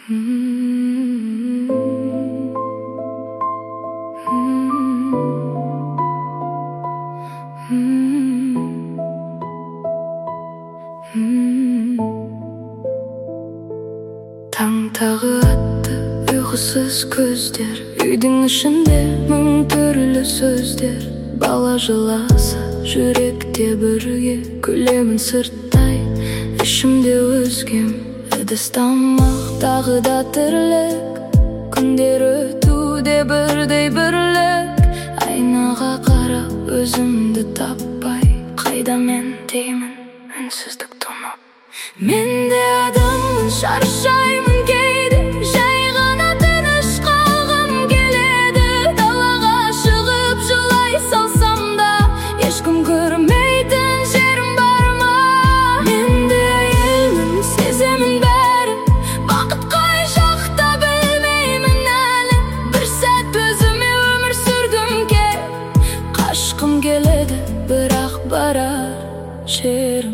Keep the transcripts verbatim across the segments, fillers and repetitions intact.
Таң тағы атты, ұйқысыз көздер, үйдің ішінде мың түрлі сөздер. Бала жыласа, жүректе бірге күлемін сырттай, ішімде өзгем. Ыдыс тамақ тағы да тірлік, күндер өтуде бірдей бірлік. Айнаға қарап өзімді таппай, қайда мен деймін үнсіздік тонап. Мен де адаммын, шаршаймын кейде, жай ғана тыныш қалғым келеді. Далаға шығып жылай салсам да, ешкім көрмейтін жерім бар ма? Мен де әйелмін, сеземін бәрін, бақыт қай жақта білмеймін әлі. Бір сәт өзіме өмір сүргім келіп, қашқым келеді, бірақ барар жерім.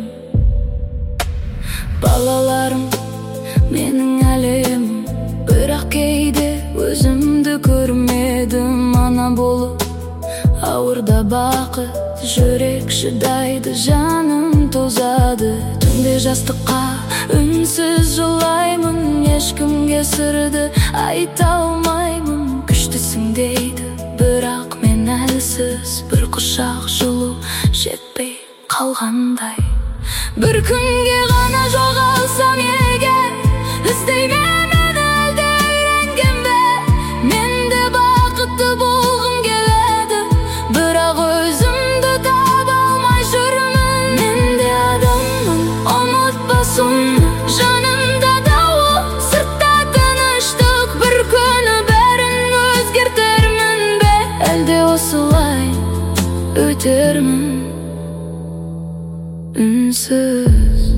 Балаларым менің әлемім, бірақ кейде өзімді көрмедім. Ана болып ауырда бақыт, жүрек шыдайды, жаным тозады. Түнде жастыққа үнсіз жылаймын, ешкімге сырды айта алмаймын. Күштісің дейді, бірақ мен әлсіз, бір құшақ жылу жетпей қалғандай. Бір күнге ғана жоғалсам егер, іздеймін мен әлде үйренгем бе? Мен де бақытты болғым келеді, бірақ өзімді таба алмай жүрмін. Мен де адаммын, ұмытпа соны, жанымда дауыл, сыртта тыныштық. Бір күні бәрін өзгертермін бе, әлде осылай өтермін үнсіз.